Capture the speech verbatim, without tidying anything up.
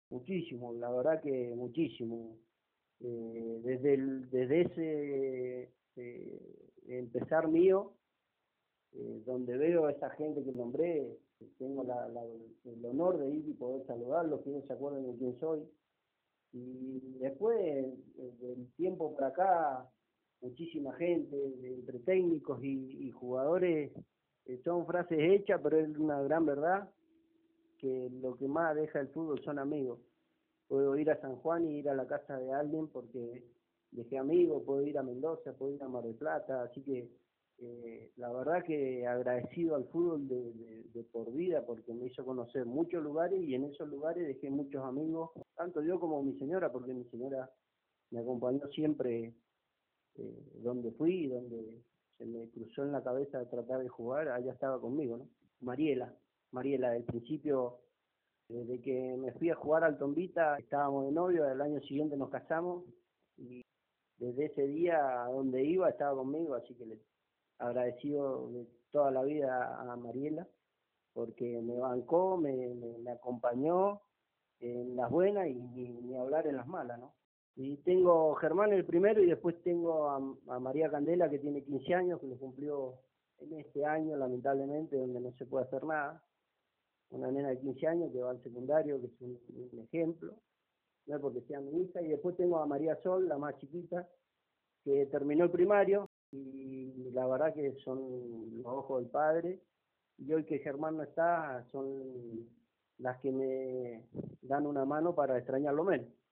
Muchísimo, la verdad que muchísimo. Eh, desde el, desde ese eh, empezar mío, eh, donde veo a esa gente que nombré, tengo la, la, el honor de ir y poder saludarlos, que ellos se acuerden de quién soy. Y después, eh, del tiempo para acá, muchísima gente, entre técnicos y, y jugadores, eh, son frases hechas, pero es una gran verdad, que lo que más deja el fútbol son amigos. Puedo ir a San Juan y ir a la casa de alguien porque dejé amigos, puedo ir a Mendoza, puedo ir a Mar del Plata, así que eh, la verdad que agradecido al fútbol de, de, de por vida porque me hizo conocer muchos lugares y en esos lugares dejé muchos amigos, tanto yo como mi señora, porque mi señora me acompañó siempre eh, donde fui, donde se me cruzó en la cabeza de tratar de jugar, allá estaba conmigo, ¿no? Mariela, Mariela, del principio, desde que me fui a jugar al Tombita, estábamos de novio, al año siguiente nos casamos y desde ese día a donde iba estaba conmigo, así que le agradecido de toda la vida a Mariela, porque me bancó, me, me, me acompañó en las buenas y ni, ni hablar en las malas, ¿no? Y tengo Germán el primero y después tengo a, a María Candela que tiene quince años, que lo cumplió en este año, lamentablemente, donde no se puede hacer nada. Una nena de quince años que va al secundario, que es un, un ejemplo, no es porque sea mi hija. Y después tengo a María Sol, la más chiquita, que terminó el primario y la verdad que son los ojos del padre. Y hoy que Germán no está, son las que me dan una mano para extrañarlo menos.